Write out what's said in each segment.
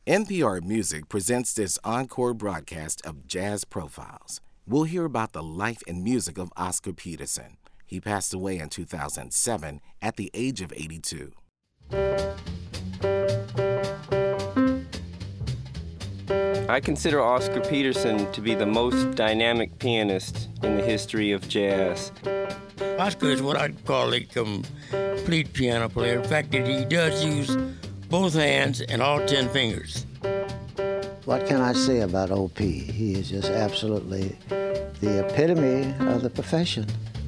NPR Music presents this encore broadcast of Jazz Profiles. We'll hear about the life and music of Oscar Peterson. He passed away in 2007 at the age of 82. I consider Oscar Peterson to be the most dynamic pianist in the history of jazz. Oscar is what I'd call a complete piano player. The fact that he does use both hands and all 10 fingers. What can I say about O.P.? He is just absolutely the epitome of the profession.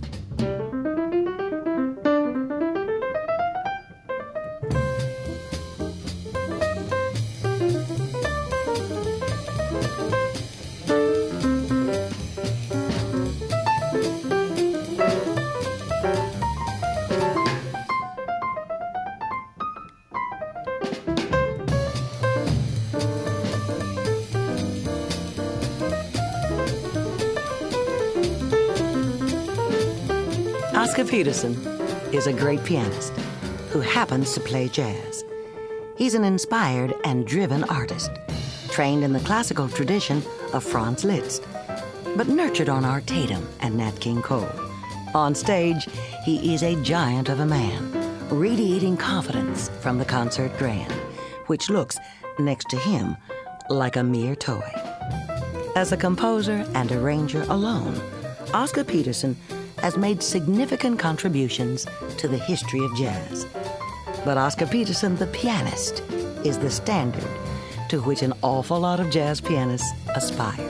Oscar Peterson is a great pianist who happens to play jazz. He's an inspired and driven artist, trained in the classical tradition of Franz Liszt, but nurtured on Art Tatum and Nat King Cole. On stage, he is a giant of a man, radiating confidence from the concert grand, which looks, next to him, like a mere toy. As a composer and arranger alone, Oscar Peterson has made significant contributions to the history of jazz. But Oscar Peterson, the pianist, is the standard to which an awful lot of jazz pianists aspire.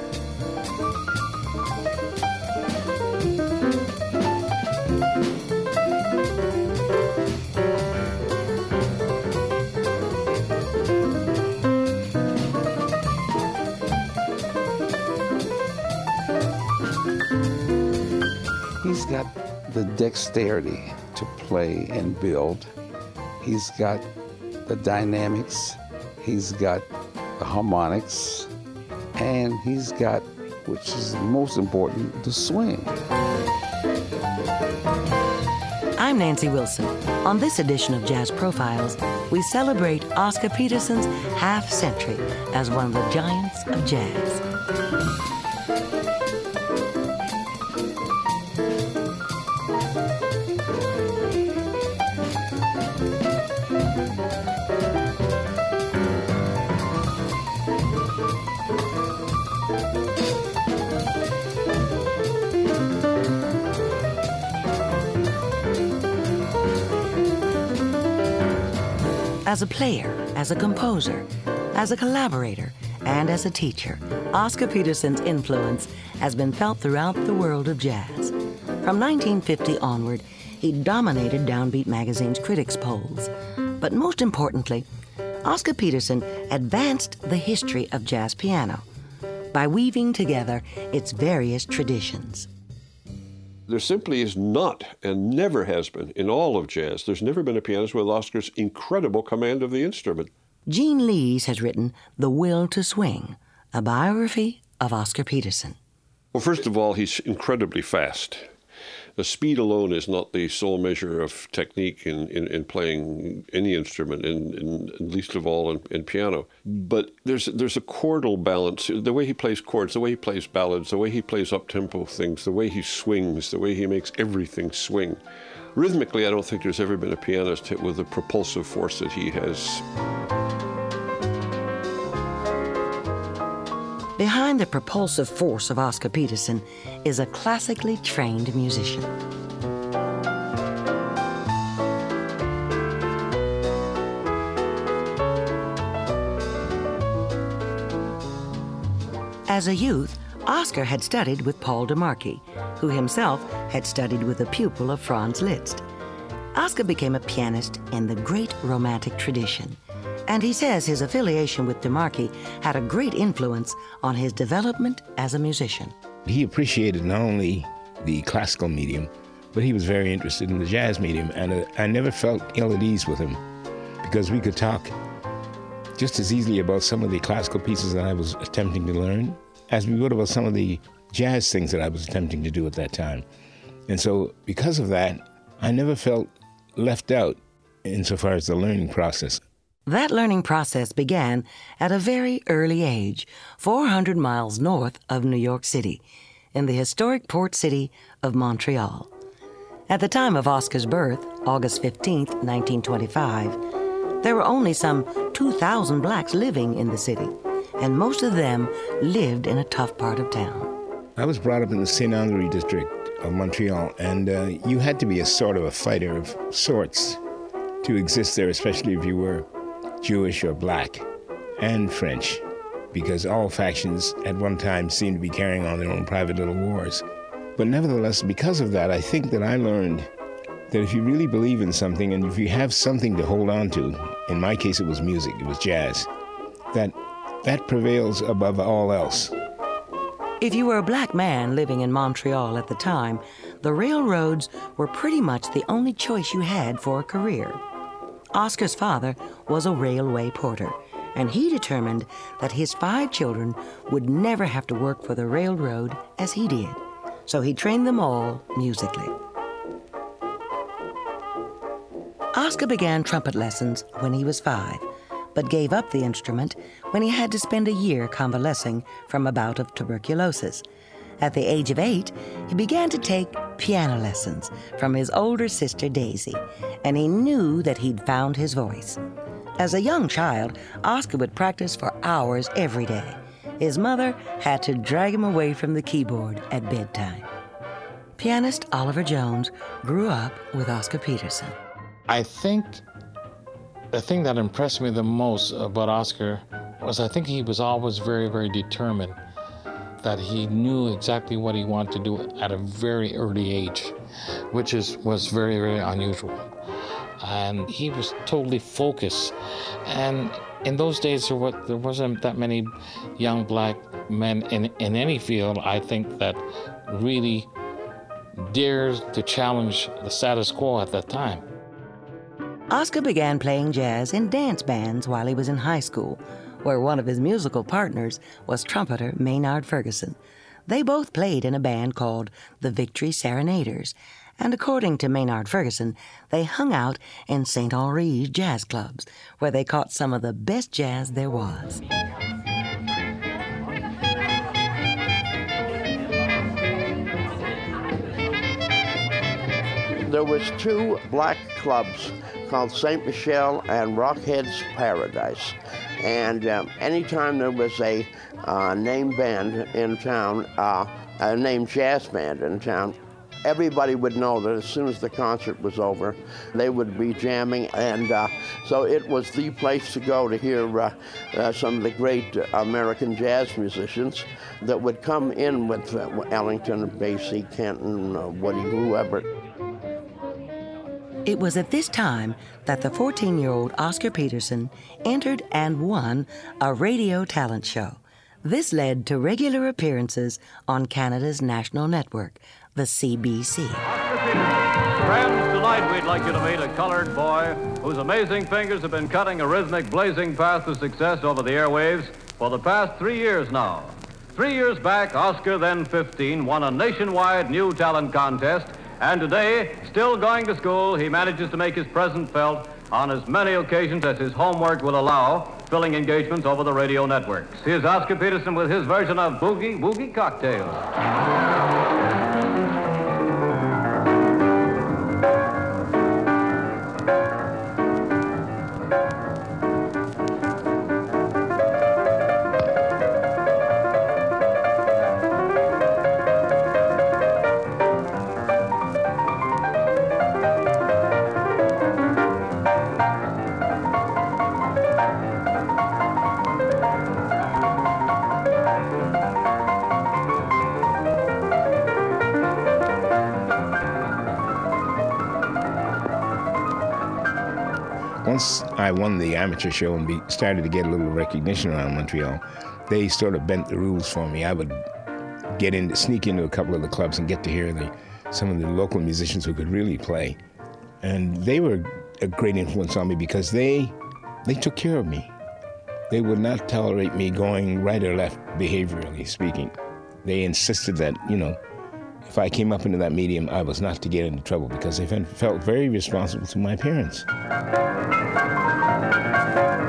He's got the dexterity to play and build. He's got the dynamics. He's got the harmonics. And he's got, which is most important, the swing. I'm Nancy Wilson. On this edition of Jazz Profiles, we celebrate Oscar Peterson's half-century as one of the giants of jazz. As a player, as a composer, as a collaborator, and as a teacher, Oscar Peterson's influence has been felt throughout the world of jazz. From 1950 onward, he dominated Downbeat magazine's critics' polls. But most importantly, Oscar Peterson advanced the history of jazz piano by weaving together its various traditions. There simply is not, and never has been, in all of jazz, there's never been a pianist with Oscar's incredible command of the instrument. Gene Lees has written The Will to Swing, a biography of Oscar Peterson. Well, first of all, he's incredibly fast. The speed alone is not the sole measure of technique in playing any instrument, and least of all in piano. But there's a chordal balance. The way he plays chords, the way he plays ballads, the way he plays up-tempo things, the way he swings, the way he makes everything swing. Rhythmically, I don't think there's ever been a pianist hit with the propulsive force that he has. Behind the propulsive force of Oscar Peterson is a classically trained musician. As a youth, Oscar had studied with Paul DeMarchi, who himself had studied with a pupil of Franz Liszt. Oscar became a pianist in the great Romantic tradition, and he says his affiliation with DeMarchi had a great influence on his development as a musician. He appreciated not only the classical medium, but he was very interested in the jazz medium, and I never felt ill at ease with him because we could talk just as easily about some of the classical pieces that I was attempting to learn as we would about some of the jazz things that I was attempting to do at that time. And so because of that, I never felt left out insofar as the learning process. That learning process began at a very early age, 400 miles north of New York City, in the historic port city of Montreal. At the time of Oscar's birth, August 15, 1925, there were only some 2,000 blacks living in the city, and most of them lived in a tough part of town. I was brought up in the Saint-Henri district of Montreal, and you had to be a sort of a fighter of sorts to exist there, especially if you were Jewish or black, and French, because all factions at one time seemed to be carrying on their own private little wars. But nevertheless, because of that, I think that I learned that if you really believe in something and if you have something to hold on to, in my case it was music, it was jazz, that prevails above all else. If you were a black man living in Montreal at the time, the railroads were pretty much the only choice you had for a career. Oscar's father was a railway porter, and he determined that his 5 children would never have to work for the railroad as he did. So he trained them all musically. Oscar began trumpet lessons when he was 5, but gave up the instrument when he had to spend a year convalescing from a bout of tuberculosis. At the age of 8, he began to take piano lessons from his older sister Daisy, and he knew that he'd found his voice. As a young child, Oscar would practice for hours every day. His mother had to drag him away from the keyboard at bedtime. Pianist Oliver Jones grew up with Oscar Peterson. I think the thing that impressed me the most about Oscar was I think he was always very, very determined, that he knew exactly what he wanted to do at a very early age, which was very, very unusual. And he was totally focused. And in those days, there wasn't that many young black men in any field, I think, that really dared to challenge the status quo at that time. Oscar began playing jazz in dance bands while he was in high school, where one of his musical partners was trumpeter Maynard Ferguson. They both played in a band called the Victory Serenaders, and according to Maynard Ferguson, they hung out in St. Henri's jazz clubs, where they caught some of the best jazz there was. There was 2 black clubs called St. Michel and Rockhead's Paradise. And anytime there was a named band in town, a named jazz band in town, everybody would know that as soon as the concert was over, they would be jamming. And so it was the place to go to hear some of the great American jazz musicians that would come in with Ellington, Basie, Kenton, Woody, whoever. It was at this time that the 14-year-old Oscar Peterson entered and won a radio talent show. This led to regular appearances on Canada's national network, the CBC. Friends, tonight we'd like you to meet a colored boy whose amazing fingers have been cutting a rhythmic, blazing path to success over the airwaves for the past 3 years now. 3 years back, Oscar, then 15, won a nationwide new talent contest. And today, still going to school, he manages to make his presence felt on as many occasions as his homework will allow, filling engagements over the radio networks. Here's Oscar Peterson with his version of Boogie Woogie Cocktail. Once I won the amateur show and started to get a little recognition around Montreal, they sort of bent the rules for me. I would sneak into a couple of the clubs and get to hear some of the local musicians who could really play. And they were a great influence on me because they took care of me. They would not tolerate me going right or left, behaviorally speaking. They insisted that, if I came up into that medium, I was not to get into trouble because they felt very responsible to my parents.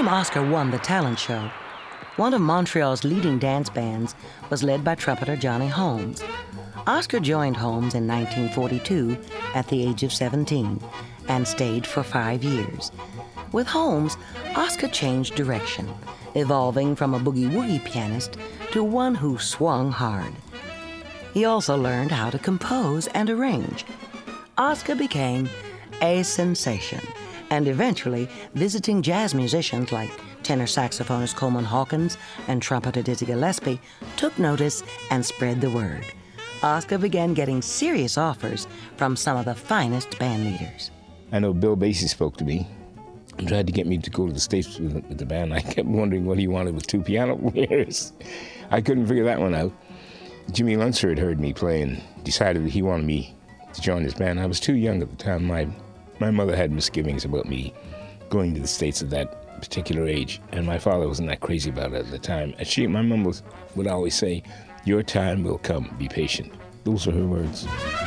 time Oscar won the talent show, one of Montreal's leading dance bands was led by trumpeter Johnny Holmes. Oscar joined Holmes in 1942 at the age of 17 and stayed for 5 years. With Holmes, Oscar changed direction, evolving from a boogie-woogie pianist to one who swung hard. He also learned how to compose and arrange. Oscar became a sensation, and eventually visiting jazz musicians like tenor saxophonist Coleman Hawkins and trumpeter Dizzy Gillespie took notice and spread the word. Oscar began getting serious offers from some of the finest band leaders. I know Bill Basie spoke to me and tried to get me to go to the States with the band. I kept wondering what he wanted with 2 piano players. I couldn't figure that one out. Jimmy Lunsford had heard me play and decided that he wanted me to join his band. I was too young at the time. My mother had misgivings about me going to the States at that particular age, and my father wasn't that crazy about it at the time. And my mom would always say, "Your time will come, be patient." Those are her words.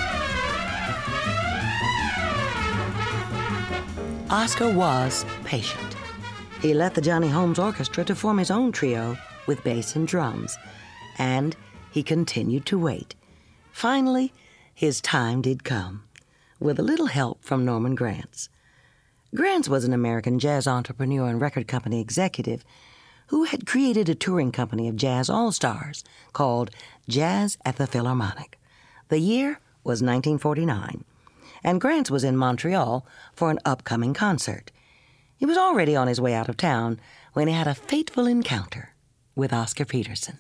Oscar was patient. He left the Johnny Holmes Orchestra to form his own trio with bass and drums, and he continued to wait. Finally, his time did come, with a little help from Norman Granz. Granz was an American jazz entrepreneur and record company executive who had created a touring company of jazz all-stars called Jazz at the Philharmonic. The year was 1949, and Granz was in Montreal for an upcoming concert. He was already on his way out of town when he had a fateful encounter with Oscar Peterson.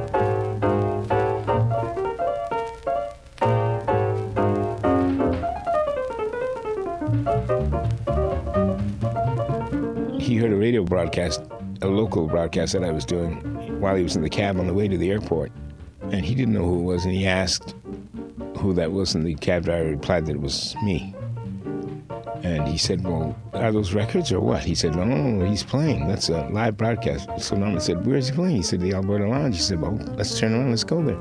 He heard a radio broadcast, a local broadcast that I was doing while he was in the cab on the way to the airport. And he didn't know who it was, and he asked who that was, and the cab driver replied that it was me. And he said, "Well, are those records or what?" He said, "No, he's playing. That's a live broadcast." So Norman said, "Where is he playing?" He said, "The Alberta Lounge." He said, "Well, let's turn around, let's go there."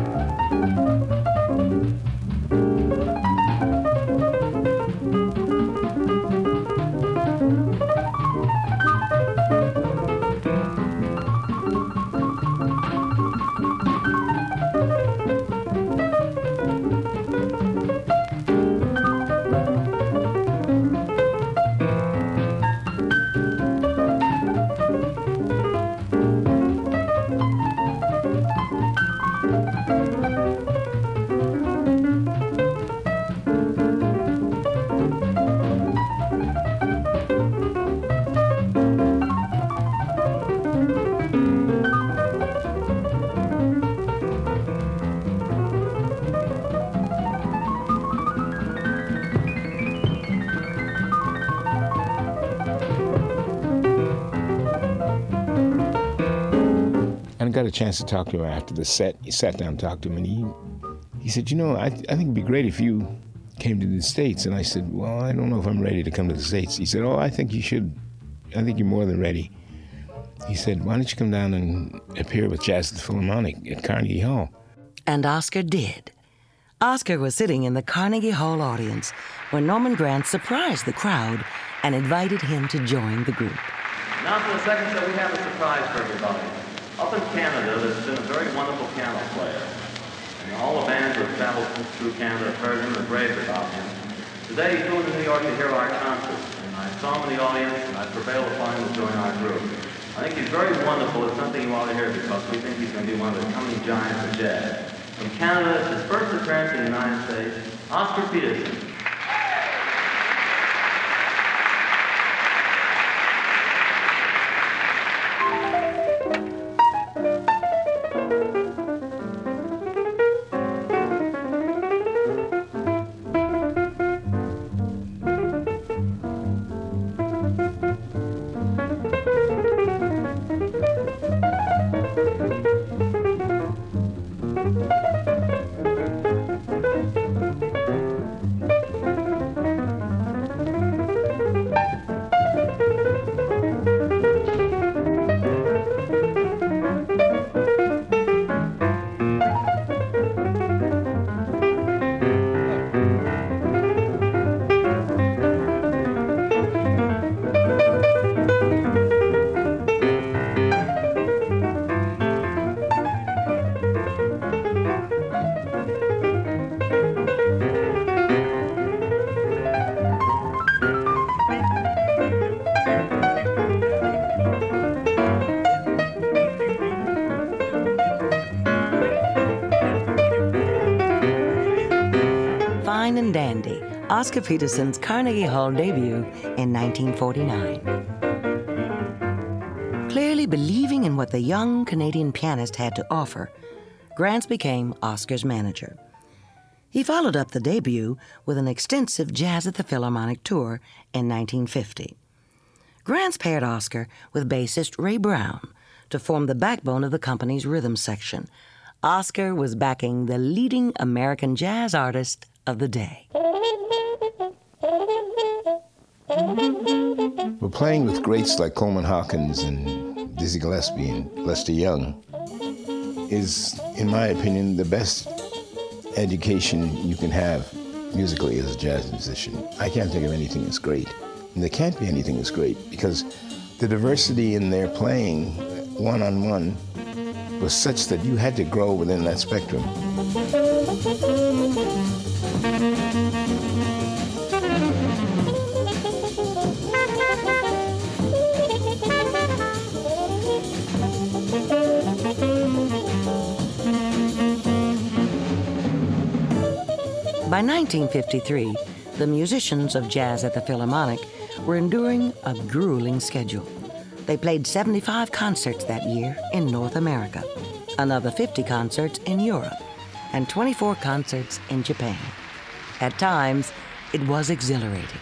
Got a chance to talk to him after the set. He sat down and talked to him, and he said, "You know, I think it'd be great if you came to the States." And I said, "Well, I don't know if I'm ready to come to the States." He said, "Oh, I think you should. I think you're more than ready." He said, "Why don't you come down and appear with Jazz at the Philharmonic at Carnegie Hall?" And Oscar did. Oscar was sitting in the Carnegie Hall audience when Norman Granz surprised the crowd and invited him to join the group. Now for the second set, we have a surprise for everybody. Up in Canada, there's been a very wonderful piano player. And all the bands that have traveled through Canada have heard him and raved about him. Today, he flew to New York to hear our concert. And I saw him in the audience, and I prevailed upon him to join our group. I think he's very wonderful. It's something you ought to hear because we think he's going to be one of the coming giants of jazz. From Canada, his first appearance in the United States, Oscar Peterson. fine and dandy, Oscar Peterson's Carnegie Hall debut in 1949. Clearly believing in what the young Canadian pianist had to offer, Grants became Oscar's manager. He followed up the debut with an extensive Jazz at the Philharmonic tour in 1950. Grants paired Oscar with bassist Ray Brown to form the backbone of the company's rhythm section. Oscar was backing the leading American jazz artist of the day. Well, playing with greats like Coleman Hawkins and Dizzy Gillespie and Lester Young is, in my opinion, the best education you can have musically as a jazz musician. I can't think of anything that's great. And there can't be anything that's great because the diversity in their playing one-on-one was such that you had to grow within that spectrum. By 1953, the musicians of Jazz at the Philharmonic were enduring a grueling schedule. They played 75 concerts that year in North America, another 50 concerts in Europe, and 24 concerts in Japan. At times, it was exhilarating.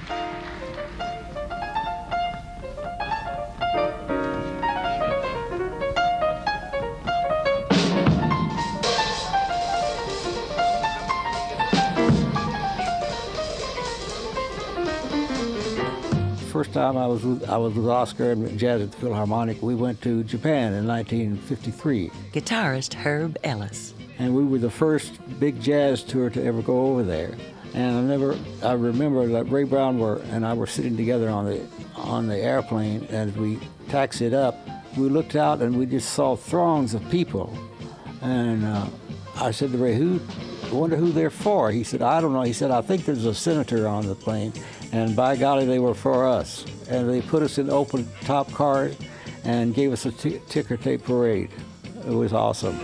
First time I was with Oscar and Jazz at the Philharmonic, we went to Japan in 1953. Guitarist Herb Ellis. And we were the first big jazz tour to ever go over there. And I remember that Ray Brown and I were sitting together on the airplane, and as we taxied up, we looked out and we just saw throngs of people. And I said to Ray, I wonder who they're for? He said, I don't know. He said, I think there's a senator on the plane. And by golly, they were for us. And they put us in open top car and gave us a ticker tape parade. It was awesome.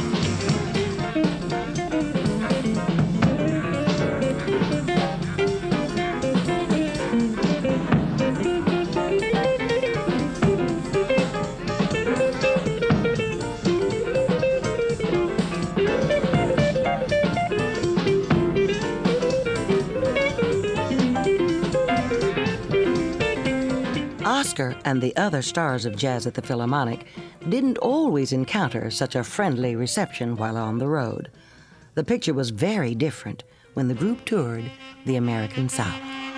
Oscar and the other stars of Jazz at the Philharmonic didn't always encounter such a friendly reception while on the road. The picture was very different when the group toured the American South.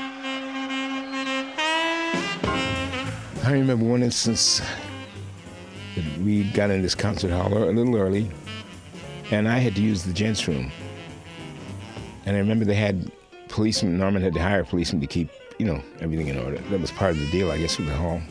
I remember one instance that we got in this concert hall a little early, and I had to use the gents' room. And I remember they had policemen, Norman had to hire a policeman to keep everything in order. That was part of the deal, I guess, with the hall.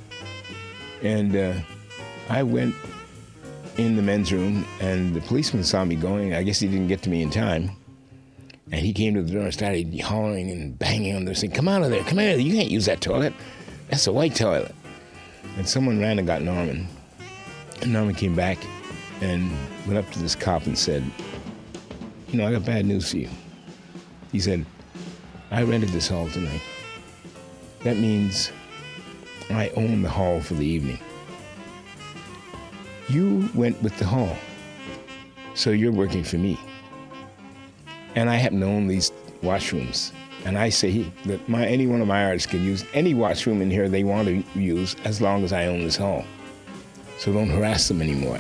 And I went in the men's room, and the policeman saw me going. I guess he didn't get to me in time. And he came to the door and started hollering and banging on the door, saying, come out of there, come out of there. You can't use that toilet. That's a white toilet. And someone ran and got Norman. And Norman came back and went up to this cop and said, I got bad news for you. He said, I rented this hall tonight. That means I own the hall for the evening. You went with the hall, so you're working for me. And I happen to own these washrooms. And I say that any one of my artists can use any washroom in here they want to use as long as I own this hall. So don't harass them anymore.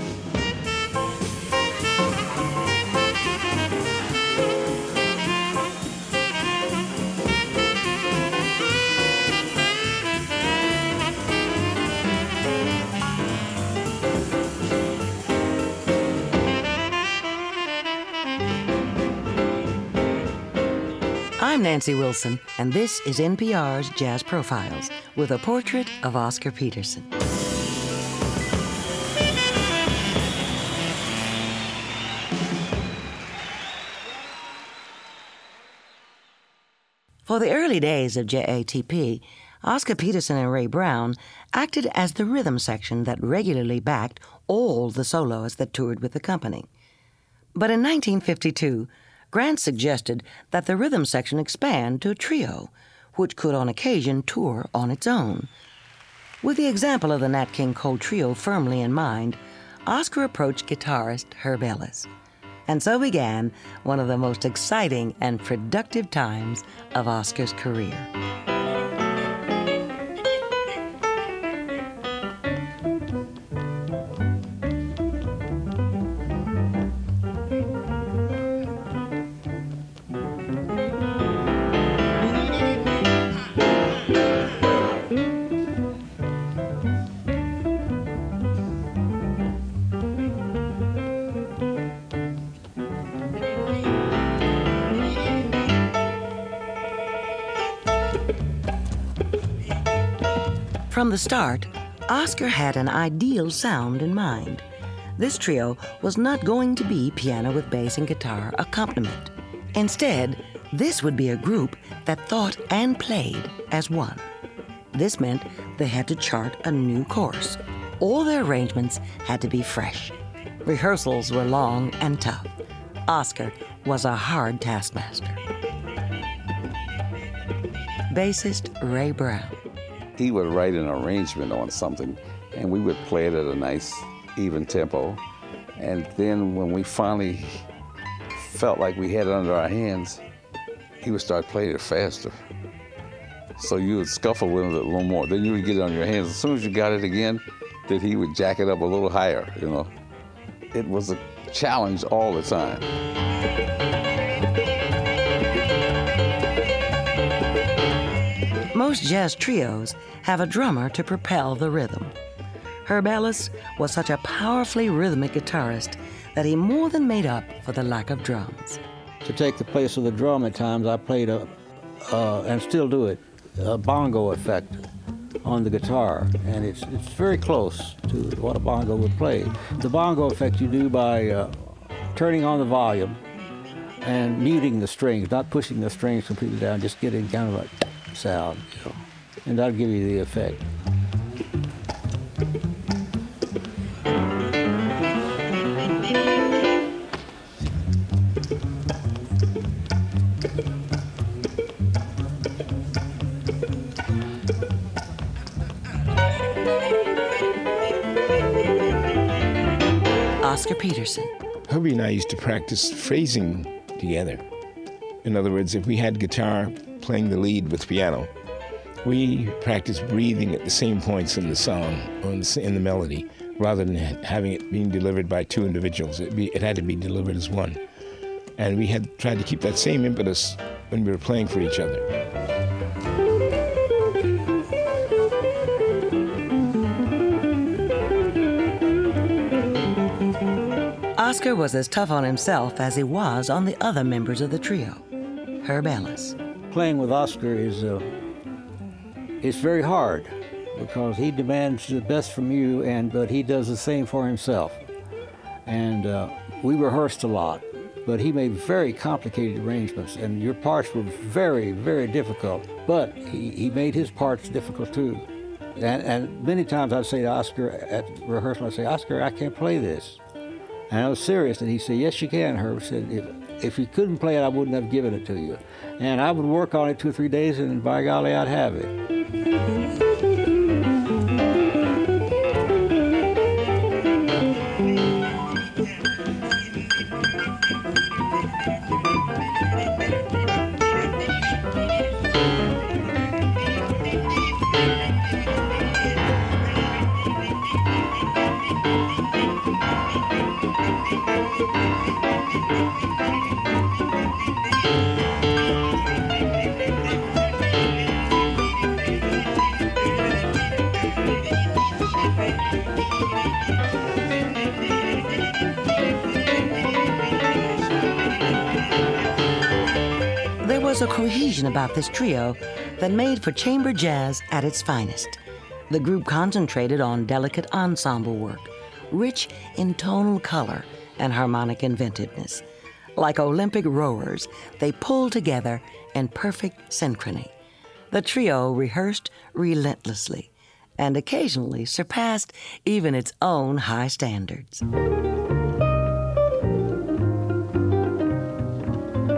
I'm Nancy Wilson, and this is NPR's Jazz Profiles with a portrait of Oscar Peterson. For the early days of JATP, Oscar Peterson and Ray Brown acted as the rhythm section that regularly backed all the soloists that toured with the company. But in 1952, Grant suggested that the rhythm section expand to a trio, which could on occasion tour on its own. With the example of the Nat King Cole Trio firmly in mind, Oscar approached guitarist Herb Ellis. And so began one of the most exciting and productive times of Oscar's career. From the start, Oscar had an ideal sound in mind. This trio was not going to be piano with bass and guitar accompaniment. Instead, this would be a group that thought and played as one. This meant they had to chart a new course. All their arrangements had to be fresh. Rehearsals were long and tough. Oscar was a hard taskmaster. Bassist Ray Brown. He would write an arrangement on something, and we would play it at a nice, even tempo. And then when we finally felt like we had it under our hands, he would start playing it faster. So you would scuffle with it a little more. Then you would get it on your hands. As soon as you got it again, then he would jack it up a little higher, you know. It was a challenge all the time. Most jazz trios have a drummer to propel the rhythm. Herb Ellis was such a powerfully rhythmic guitarist that he more than made up for the lack of drums. To take the place of the drum at times, I played and still do it, a bongo effect on the guitar, and it's very close to what a bongo would play. The bongo effect you do by turning on the volume and muting the strings, not pushing the strings completely down, just getting kind of a sound, you know, and that'll give you the effect. Oscar Peterson. Hubby and I used to practice phrasing together. In other words, if we had guitar playing the lead with piano, we practiced breathing at the same points in the song, in the melody, rather than having it being delivered by two individuals. It had to be delivered as one. And we had tried to keep that same impetus when we were playing for each other. Oscar was as tough on himself as he was on the other members of the trio. Herb Ellis. Playing with Oscar is it's very hard because he demands the best from you, but he does the same for himself. And we rehearsed a lot, but he made very complicated arrangements, and your parts were very, very difficult. But he made his parts difficult too. And many times I'd say to Oscar at rehearsal, I'd say, Oscar, I can't play this. And I was serious, and he said, yes, you can, Herb. He said, if you couldn't play it, I wouldn't have given it to you. And I would work on it 2 or 3 days, and by golly, I'd have it. There was a cohesion about this trio that made for chamber jazz at its finest. The group concentrated on delicate ensemble work, rich in tonal color and harmonic inventiveness. Like Olympic rowers, they pulled together in perfect synchrony. The trio rehearsed relentlessly and occasionally surpassed even its own high standards.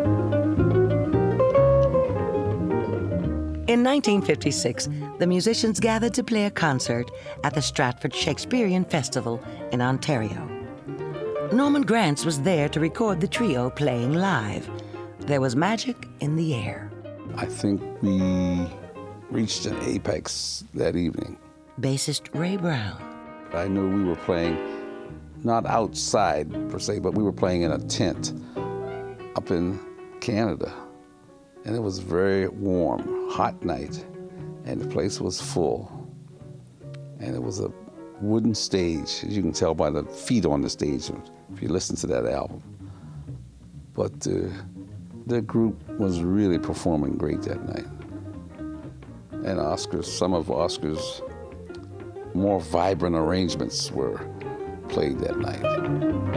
In 1956, the musicians gathered to play a concert at the Stratford Shakespearean Festival in Ontario. Norman Granz was there to record the trio playing live. There was magic in the air. I think we reached an apex that evening. Bassist Ray Brown. I knew we were playing not outside per se, but we were playing in a tent up in Canada. And it was a very warm, hot night, and the place was full. And it was a wooden stage, as you can tell by the feet on the stage if you listen to that album. But the group was really performing great that night. And some of Oscar's more vibrant arrangements were played that night.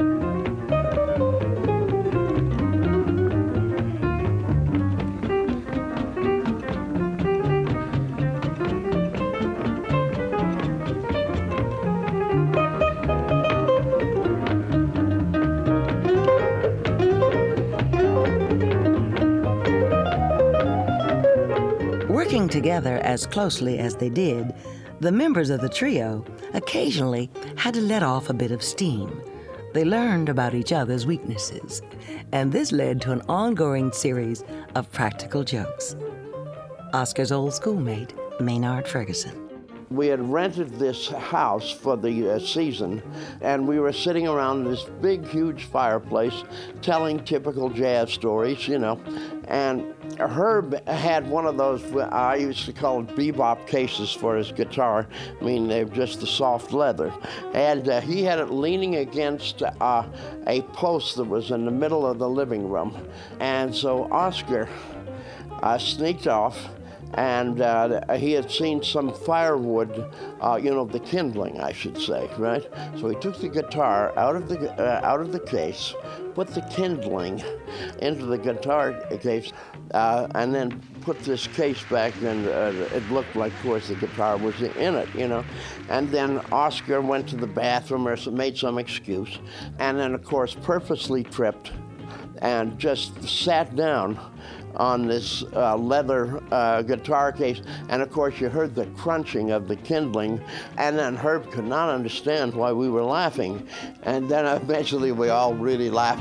Working together as closely as they did, the members of the trio occasionally had to let off a bit of steam. They learned about each other's weaknesses, and this led to an ongoing series of practical jokes. Oscar's old schoolmate, Maynard Ferguson. We had rented this house for the season, and we were sitting around this big, huge fireplace telling typical jazz stories, you know. And Herb had one of those, I used to call it bebop cases for his guitar. I mean, they're just the soft leather. And he had it leaning against a post that was in the middle of the living room. And so Oscar sneaked off, and he had seen some firewood, the kindling, I should say, right? So he took the guitar out of the case, put the kindling into the guitar case, and then put this case back, and it looked like, of course, the guitar was in it, you know. And then Oscar went to the bathroom or made some excuse, and then, of course, purposely tripped and just sat down on this leather guitar case, and of course you heard the crunching of the kindling, and then Herb could not understand why we were laughing, and then eventually we all really laughed.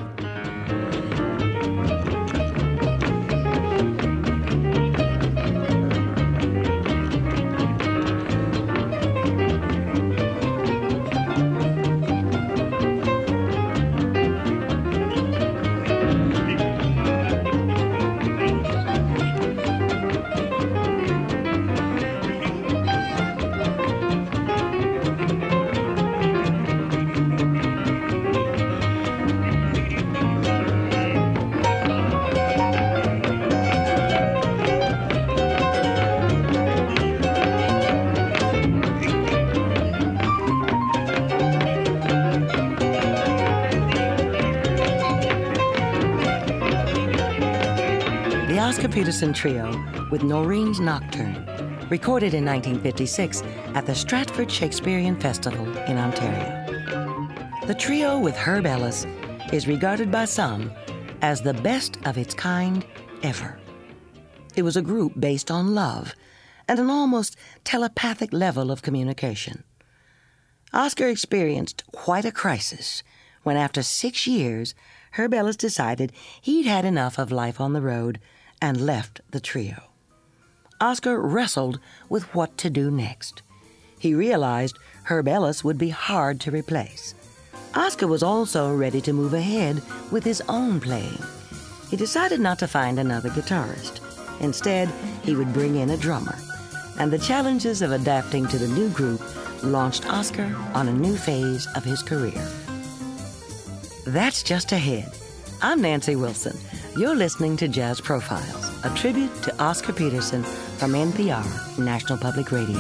Oscar Peterson Trio with Noreen's Nocturne, recorded in 1956 at the Stratford Shakespearean Festival in Ontario. The trio with Herb Ellis is regarded by some as the best of its kind ever. It was a group based on love and an almost telepathic level of communication. Oscar experienced quite a crisis when, after 6 years, Herb Ellis decided he'd had enough of life on the road and left the trio. Oscar wrestled with what to do next. He realized Herb Ellis would be hard to replace. Oscar was also ready to move ahead with his own playing. He decided not to find another guitarist. Instead, he would bring in a drummer. And the challenges of adapting to the new group launched Oscar on a new phase of his career. That's just ahead. I'm Nancy Wilson. You're listening to Jazz Profiles, a tribute to Oscar Peterson from NPR, National Public Radio.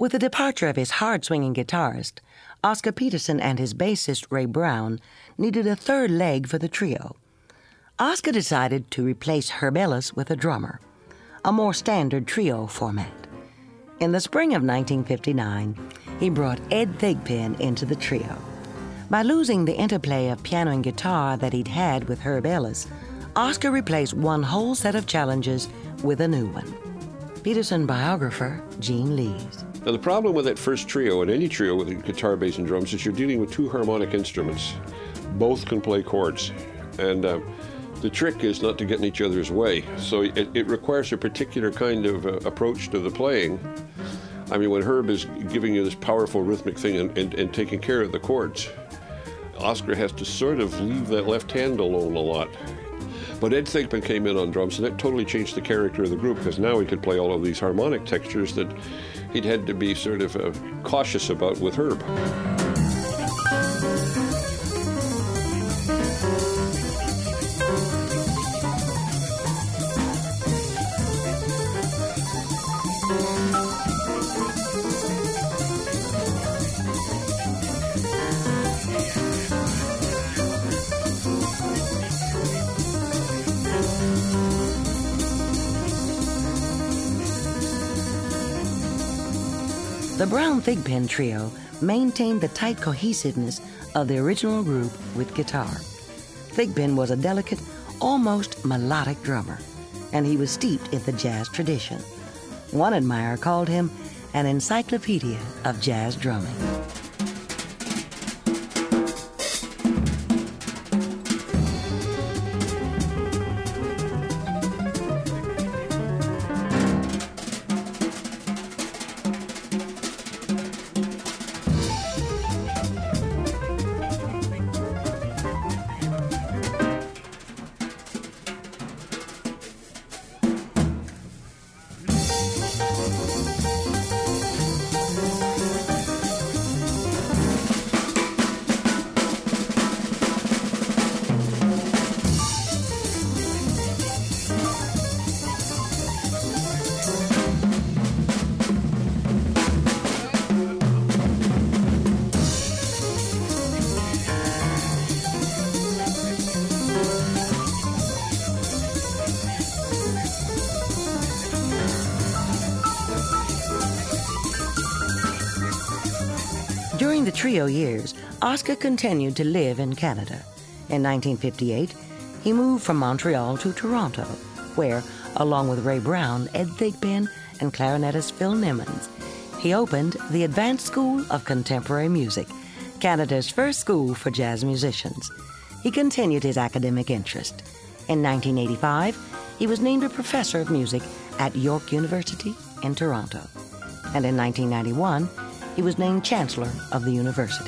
With the departure of his hard-swinging guitarist, Oscar Peterson and his bassist Ray Brown needed a third leg for the trio. Oscar decided to replace Herb Ellis with a drummer, a more standard trio format. In the spring of 1959, he brought Ed Thigpen into the trio. By losing the interplay of piano and guitar that he'd had with Herb Ellis, Oscar replaced one whole set of challenges with a new one. Peterson biographer Gene Lees. Now, the problem with that first trio, and any trio with guitar, bass, and drums, is you're dealing with two harmonic instruments. Both can play chords. And the trick is not to get in each other's way. So it requires a particular kind of approach to the playing. I mean, when Herb is giving you this powerful rhythmic thing and taking care of the chords, Oscar has to sort of leave that left hand alone a lot. But Ed Thigpen came in on drums, and that totally changed the character of the group, because now he could play all of these harmonic textures that he'd had to be sort of cautious about with Herb. The Brown-Thigpen trio maintained the tight cohesiveness of the original group with guitar. Thigpen was a delicate, almost melodic drummer, and he was steeped in the jazz tradition. One admirer called him an encyclopedia of jazz drumming. During the trio years, Oscar continued to live in Canada. In 1958, he moved from Montreal to Toronto, where, along with Ray Brown, Ed Thigpen, and clarinetist Phil Nimmons, he opened the Advanced School of Contemporary Music, Canada's first school for jazz musicians. He continued his academic interest. In 1985, he was named a professor of music at York University in Toronto. And in 1991, he was named Chancellor of the university.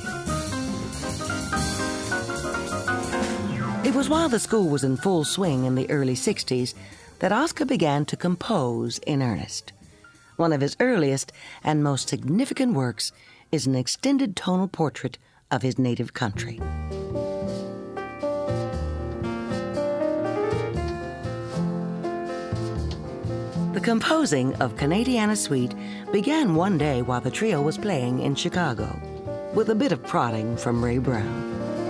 It was while the school was in full swing in the early 60s that Oscar began to compose in earnest. One of his earliest and most significant works is an extended tonal portrait of his native country. The composing of Canadiana Suite began one day while the trio was playing in Chicago, with a bit of prodding from Ray Brown.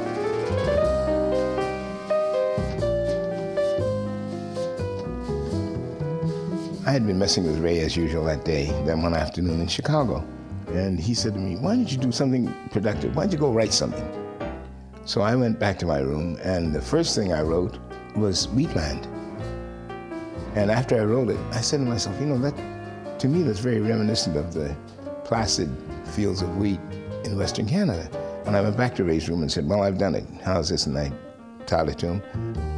I had been messing with Ray as usual that one afternoon in Chicago. And he said to me, why don't you do something productive? Why don't you go write something? So I went back to my room, and the first thing I wrote was Wheatland. And after I wrote it, I said to myself, that to me that's very reminiscent of the placid fields of wheat in Western Canada. And I went back to Ray's room and said, well, I've done it. How's this? And I taught it to him.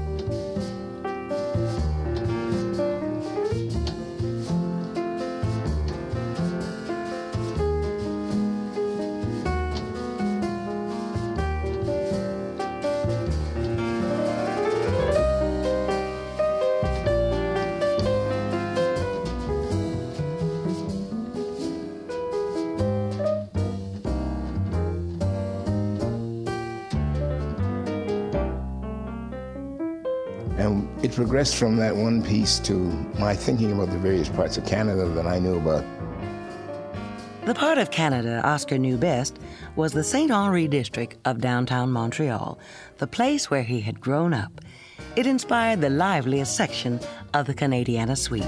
And it progressed from that one piece to my thinking about the various parts of Canada that I knew about. The part of Canada Oscar knew best was the St. Henri district of downtown Montreal, the place where he had grown up. It inspired the liveliest section of the Canadiana Suite.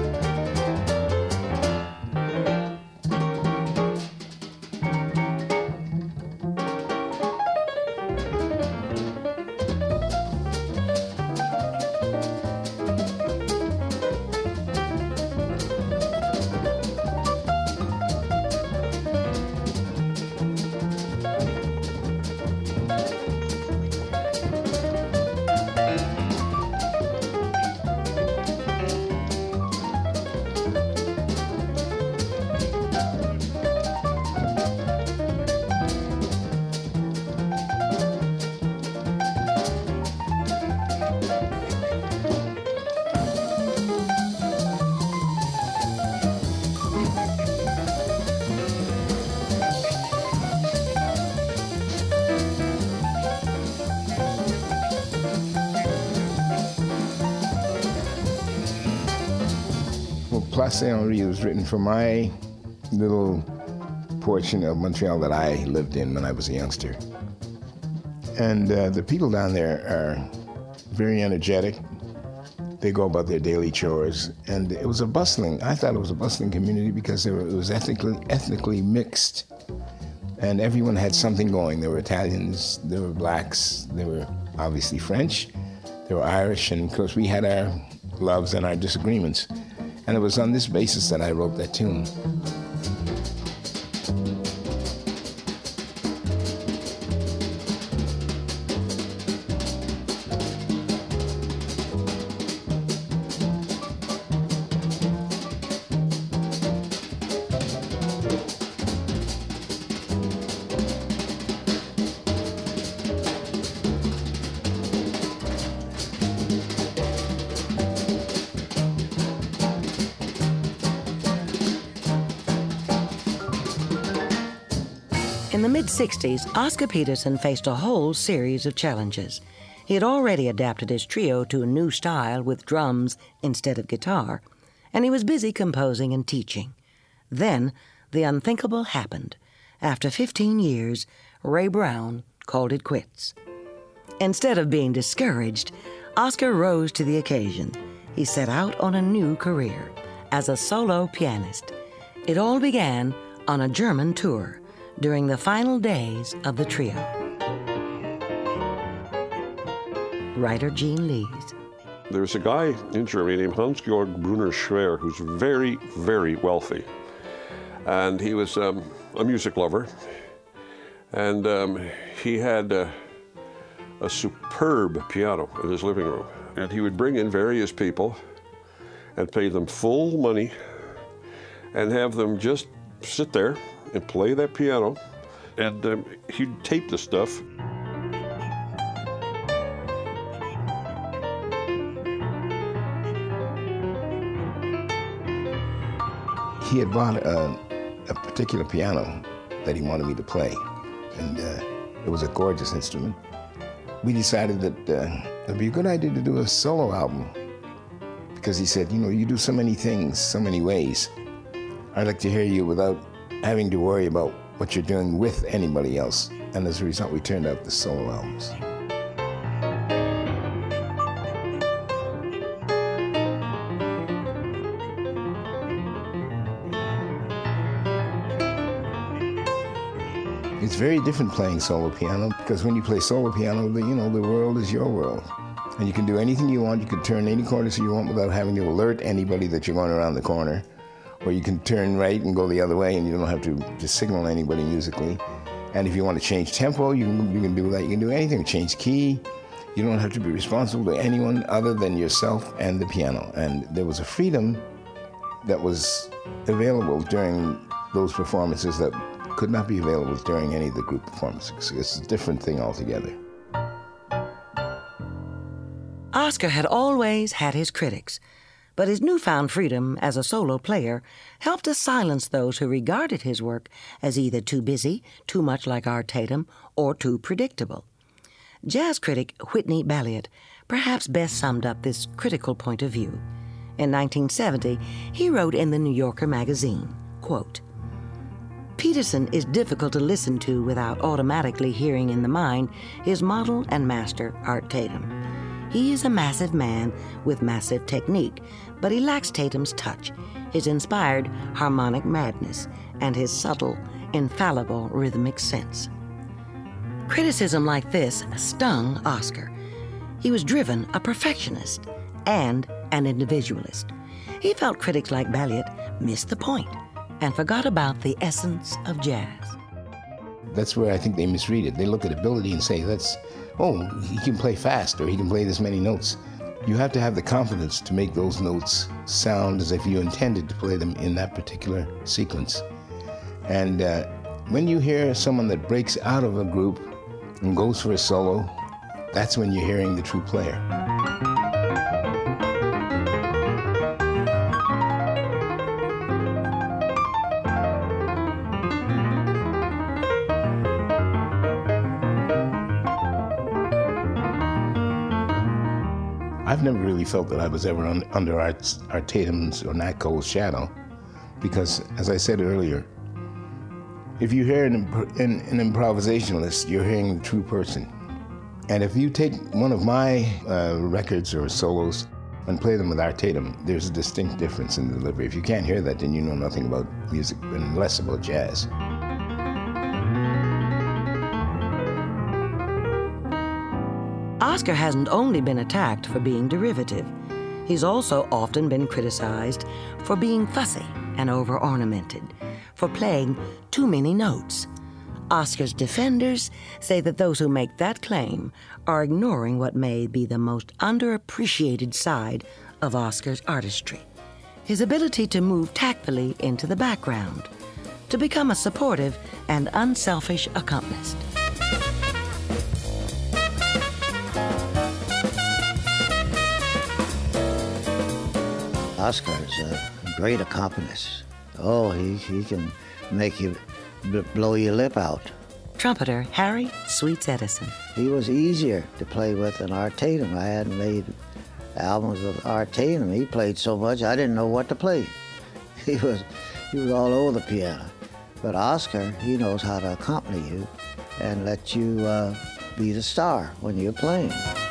Place St. Henri was written for my little portion of Montreal that I lived in when I was a youngster. And the people down there are very energetic. They go about their daily chores. And it was I thought it was a bustling community because it was ethnically mixed. And everyone had something going. There were Italians, there were blacks, there were obviously French, there were Irish, and of course we had our loves and our disagreements. And it was on this basis that I wrote that tune. In the mid-'60s, Oscar Peterson faced a whole series of challenges. He had already adapted his trio to a new style with drums instead of guitar, and he was busy composing and teaching. Then, the unthinkable happened. After 15 years, Ray Brown called it quits. Instead of being discouraged, Oscar rose to the occasion. He set out on a new career as a solo pianist. It all began on a German tour during the final days of the trio. Writer Gene Lees. There's a guy in Germany named Hans-Georg Brunner-Schwer who's very, very wealthy. And he was a music lover. And he had a superb piano in his living room. And he would bring in various people and pay them full money and have them just sit there and play that piano, and he'd tape the stuff. He had bought a particular piano that he wanted me to play, and it was a gorgeous instrument. We decided that it'd be a good idea to do a solo album, because he said, you know, you do so many things, so many ways. I'd like to hear you without having to worry about what you're doing with anybody else. And as a result, we turned out the solo albums. It's very different playing solo piano, because when you play solo piano, the world is your world. And you can do anything you want. You can turn any corners you want without having to alert anybody that you're going around the corner. Or you can turn right and go the other way, and you don't have to signal anybody musically. And if you want to change tempo, you can do that. You can do anything. Change key. You don't have to be responsible to anyone other than yourself and the piano. And there was a freedom that was available during those performances that could not be available during any of the group performances. It's a different thing altogether. Oscar had always had his critics, but his newfound freedom as a solo player helped to silence those who regarded his work as either too busy, too much like Art Tatum, or too predictable. Jazz critic Whitney Balliet perhaps best summed up this critical point of view. In 1970, he wrote in the New Yorker magazine, quote, Peterson is difficult to listen to without automatically hearing in the mind his model and master, Art Tatum. He is a massive man with massive technique, but he lacks Tatum's touch, his inspired harmonic madness, and his subtle, infallible rhythmic sense. Criticism like this stung Oscar. He was driven a perfectionist and an individualist. He felt critics like Balliet missed the point and forgot about the essence of jazz. That's where I think they misread it. They look at ability and say, he can play fast, or he can play this many notes. You have to have the confidence to make those notes sound as if you intended to play them in that particular sequence. And when you hear someone that breaks out of a group and goes for a solo, that's when you're hearing the true player. I've never really felt that I was ever under Art Tatum's or Nat Cole's shadow, because, as I said earlier, if you hear an improvisationalist, you're hearing the true person. And if you take one of my records or solos and play them with Art Tatum, there's a distinct difference in the delivery. If you can't hear that, then you know nothing about music and less about jazz. Oscar hasn't only been attacked for being derivative. He's also often been criticized for being fussy and over-ornamented, for playing too many notes. Oscar's defenders say that those who make that claim are ignoring what may be the most underappreciated side of Oscar's artistry: his ability to move tactfully into the background, to become a supportive and unselfish accompanist. Oscar is a great accompanist. Oh, he can make you blow your lip out. Trumpeter Harry Sweets Edison. He was easier to play with than Art Tatum. I hadn't made albums with Art Tatum. He played so much I didn't know what to play. He was all over the piano. But Oscar, he knows how to accompany you and let you be the star when you're playing.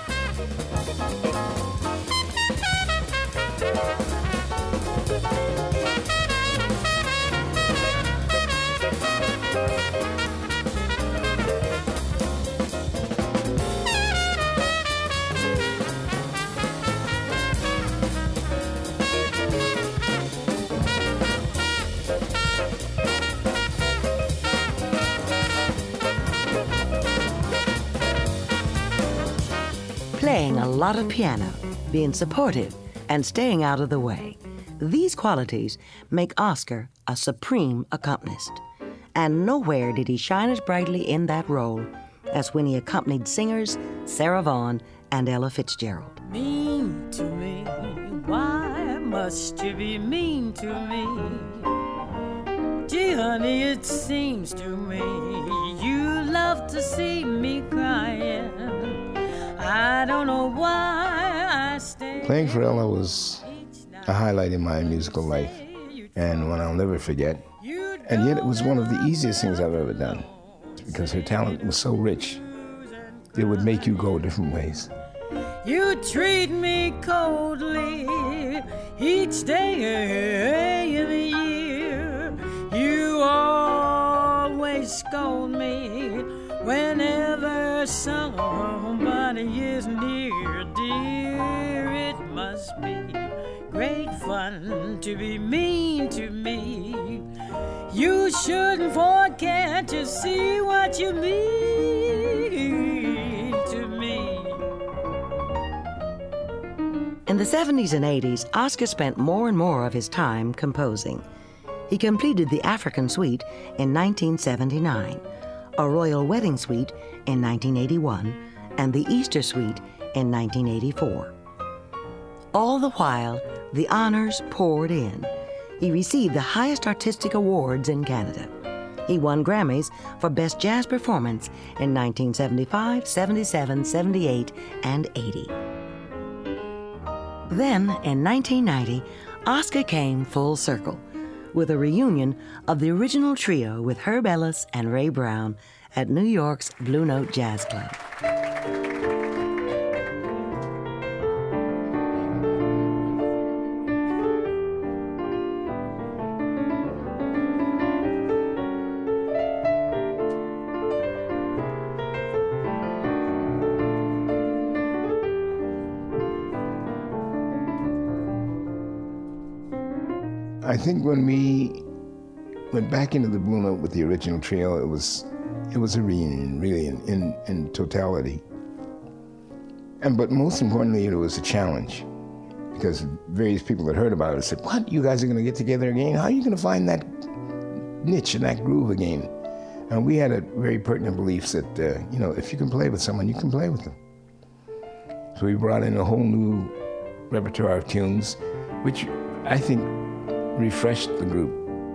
Playing a lot of piano, being supportive, and staying out of the way. These qualities make Oscar a supreme accompanist. And nowhere did he shine as brightly in that role as when he accompanied singers Sarah Vaughan and Ella Fitzgerald. Mean to me, why must you be mean to me? Gee, honey, it seems to me you love to see me crying. I don't know why I stay. Playing for Ella was a highlight in my musical life, and one I'll never forget. And yet it was one of the easiest things I've ever done, because her talent was so rich. It would make you go different ways. You treat me coldly each day of the year. You always scold me whenever somebody is near. Dear, it must be great fun to be mean to me. You shouldn't forget to see what you mean to me. In the 70s and 80s, Oscar spent more and more of his time composing. He completed the African Suite in 1979, a Royal Wedding Suite in 1981, and the Easter Suite in 1984. All the while, the honors poured in. He received the highest artistic awards in Canada. He won Grammys for Best Jazz Performance in 1975, 77, 78, and 80. Then, in 1990, Oscar came full circle. with a reunion of the original trio with Herb Ellis and Ray Brown at New York's Blue Note Jazz Club. I think when we went back into the Blue Note with the original trio, it was a reunion, really, in totality. But most importantly, it was a challenge, because various people that heard about it said, "What? You guys are going to get together again? How are you going to find that niche and that groove again?" And we had a very pertinent belief that, if you can play with someone, you can play with them. So we brought in a whole new repertoire of tunes, which I think refreshed the group.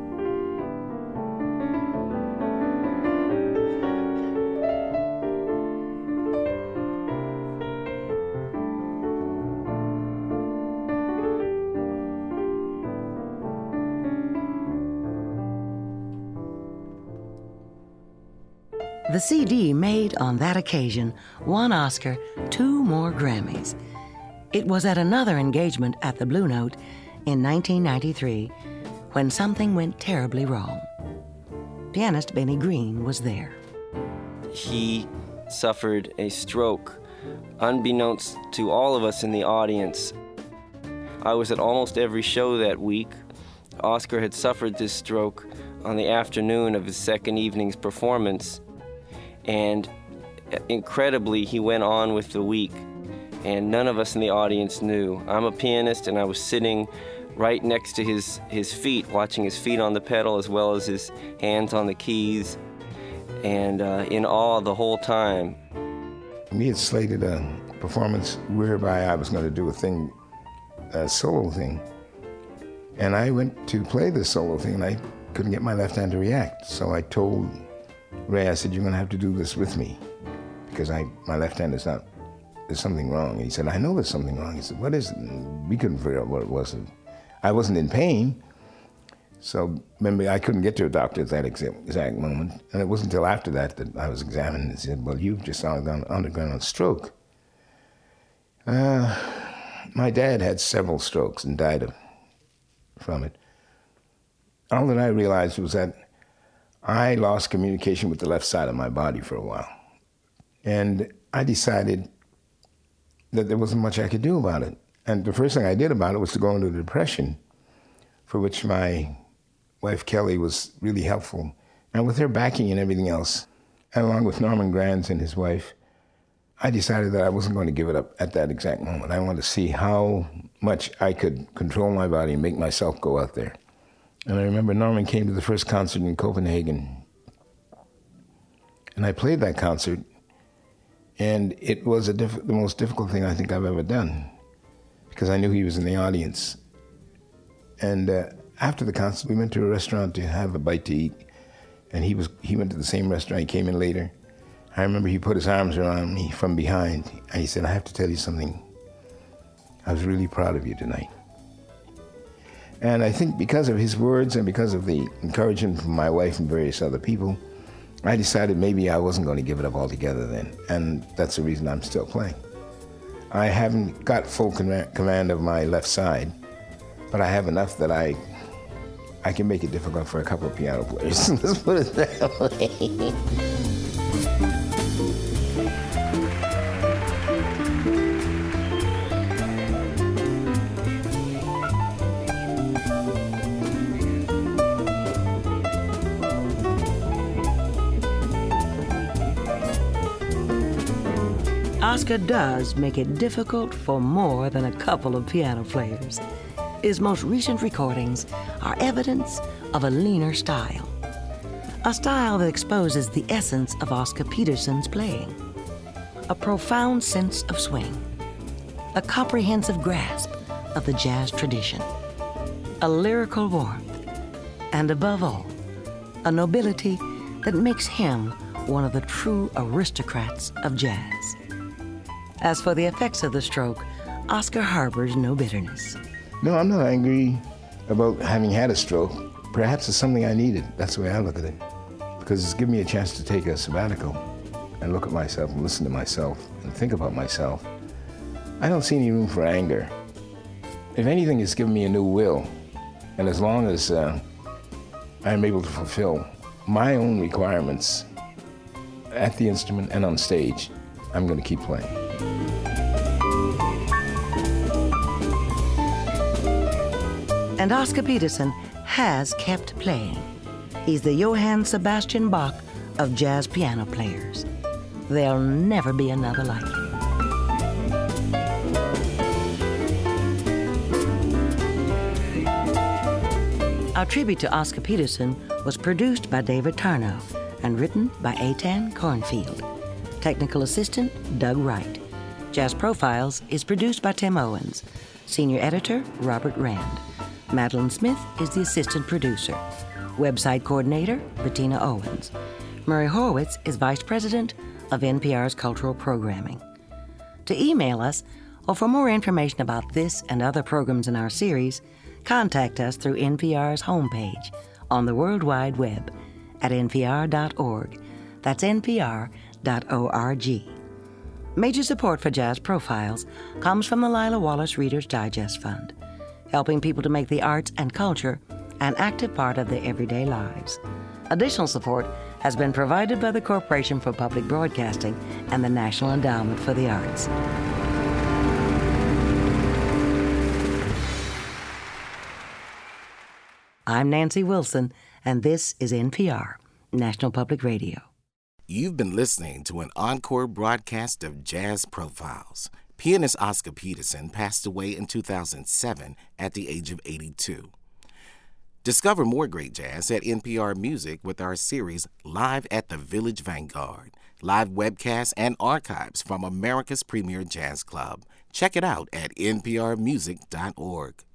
The CD made on that occasion won Oscar 2 more Grammys. It was at another engagement at the Blue Note in 1993 when something went terribly wrong. Pianist Benny Green was there. He suffered a stroke, unbeknownst to all of us in the audience. I was at almost every show that week. Oscar had suffered this stroke on the afternoon of his second evening's performance, and incredibly, he went on with the week, and none of us in the audience knew. I'm a pianist, and I was sitting right next to his feet, watching his feet on the pedal as well as his hands on the keys, and in awe the whole time. We had slated a performance whereby I was going to do a solo thing, and I went to play the solo thing, and I couldn't get my left hand to react. So I told Ray, I said, "You're going to have to do this with me, because my left hand is not, there's something wrong." And he said, "I know there's something wrong." He said, "What is it?" And we couldn't figure out what it was. I wasn't in pain, so remember, I couldn't get to a doctor at that exact moment. And it wasn't until after that I was examined and said, "Well, you've just undergone a stroke." My dad had several strokes and died from it. All that I realized was that I lost communication with the left side of my body for a while. And I decided that there wasn't much I could do about it. And the first thing I did about it was to go into a depression, for which my wife Kelly was really helpful. And with her backing and everything else, and along with Norman Granz and his wife, I decided that I wasn't going to give it up at that exact moment. I wanted to see how much I could control my body and make myself go out there. And I remember Norman came to the first concert in Copenhagen, and I played that concert, and it was the most difficult thing I think I've ever done, because I knew he was in the audience. And after the concert, we went to a restaurant to have a bite to eat, and he went to the same restaurant. He came in later. I remember he put his arms around me from behind, and he said, "I have to tell you something. I was really proud of you tonight." And I think because of his words and because of the encouragement from my wife and various other people, I decided maybe I wasn't going to give it up altogether then. And that's the reason I'm still playing. I haven't got full command of my left side, but I have enough that I can make it difficult for a couple of piano players. Let's put it that way. Oscar does make it difficult for more than a couple of piano players. His most recent recordings are evidence of a leaner style. A style that exposes the essence of Oscar Peterson's playing. A profound sense of swing. A comprehensive grasp of the jazz tradition. A lyrical warmth. And above all, a nobility that makes him one of the true aristocrats of jazz. As for the effects of the stroke, Oscar harbors no bitterness. No, I'm not angry about having had a stroke. perhaps it's something I needed. That's the way I look at it. Because it's given me a chance to take a sabbatical and look at myself and listen to myself and think about myself. I don't see any room for anger. If anything, it's given me a new will. And as long as I'm able to fulfill my own requirements at the instrument and on stage, I'm going to keep playing. And Oscar Peterson has kept playing. He's the Johann Sebastian Bach of jazz piano players. There'll never be another like him. Our tribute to Oscar Peterson was produced by David Tarnow and written by Eitan Cornfield. Technical assistant, Doug Wright. Jazz Profiles is produced by Tim Owens. Senior editor, Robert Rand. Madeline Smith is the assistant producer. Website coordinator, Bettina Owens. Murray Horwitz is vice president of NPR's cultural programming. To email us, or for more information about this and other programs in our series, contact us through NPR's homepage on the World Wide Web at npr.org. That's npr.org. Major support for Jazz Profiles comes from the Lila Wallace Reader's Digest Fund, helping people to make the arts and culture an active part of their everyday lives. Additional support has been provided by the Corporation for Public Broadcasting and the National Endowment for the Arts. I'm Nancy Wilson, and this is NPR, National Public Radio. You've been listening to an encore broadcast of Jazz Profiles. Pianist Oscar Peterson passed away in 2007 at the age of 82. Discover more great jazz at NPR Music with our series Live at the Village Vanguard, live webcasts and archives from America's premier jazz club. Check it out at nprmusic.org.